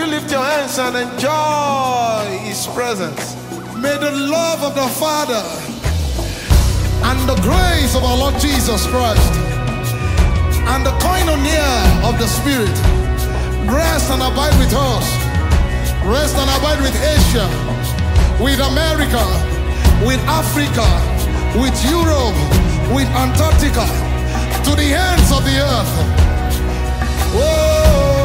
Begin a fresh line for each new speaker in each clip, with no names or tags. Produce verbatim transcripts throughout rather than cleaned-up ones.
you lift your hands and enjoy His presence?
May the love of the Father and the grace of our Lord Jesus Christ and the koinonia of the Spirit rest and abide with us. Rest and abide with Asia, with America, with Africa, with Europe, with Antarctica, to the ends of the earth. Whoa.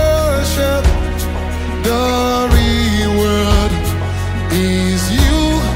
You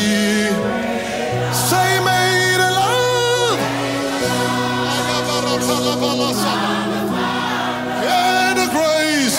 Say, may the love. And the grace.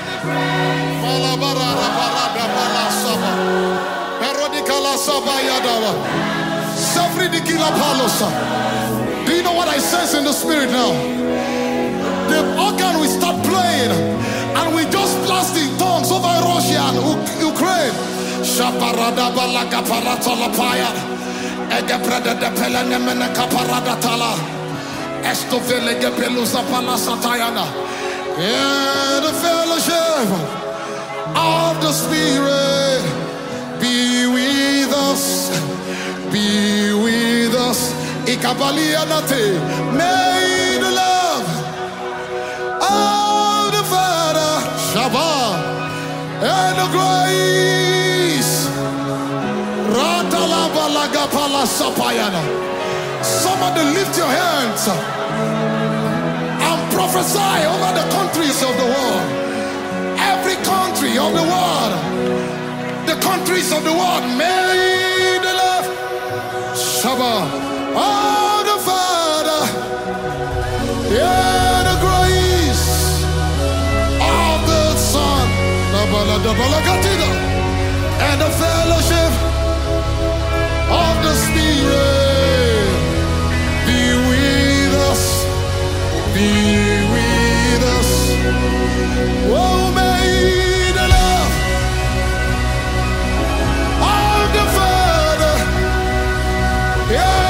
Do you know what I sense in the spirit now? The organ will start playing and we just blast in tongues over Russia and U- Ukraine. Shaparada balaga paratala paya. Egebreda de pelenemene kaparada tala. Estovele gepelusa palasatayana. In the fellowship of the Spirit, be with us, be with us. Ikabalianate, may the love of the Father, Shabbat, and the grace, Ratalabalagapala Sapayana. Somebody lift your hands and prophesy over the countries of the world. Every country of the world, the countries of the world, may the love, Shabbat, oh, the Father, yeah, the grace of the Son, and the fellowship of the Spirit be with us, be with us. Oh, may the love of the Father, yeah,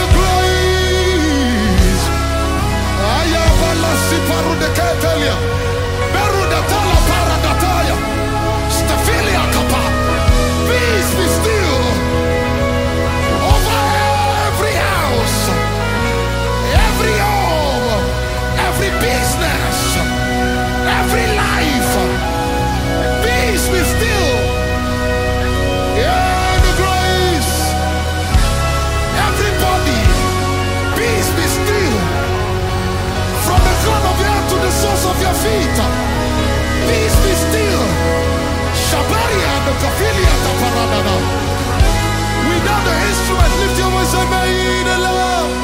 peace be still over every house, every home, every business, every life. Peace be still. Yeah, the grace. Everybody, peace be still. From the crown of your head to the soles of your feet, peace be still. Shabaria and the Kafilia Taparadana. Without the instrument, lift your voice and may the love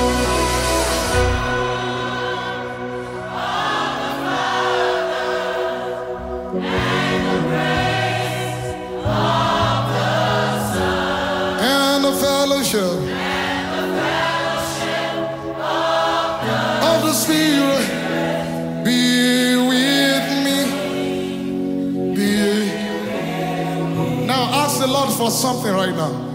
and the fellowship of the Spirit be with me. Be. Now ask the Lord for something right now.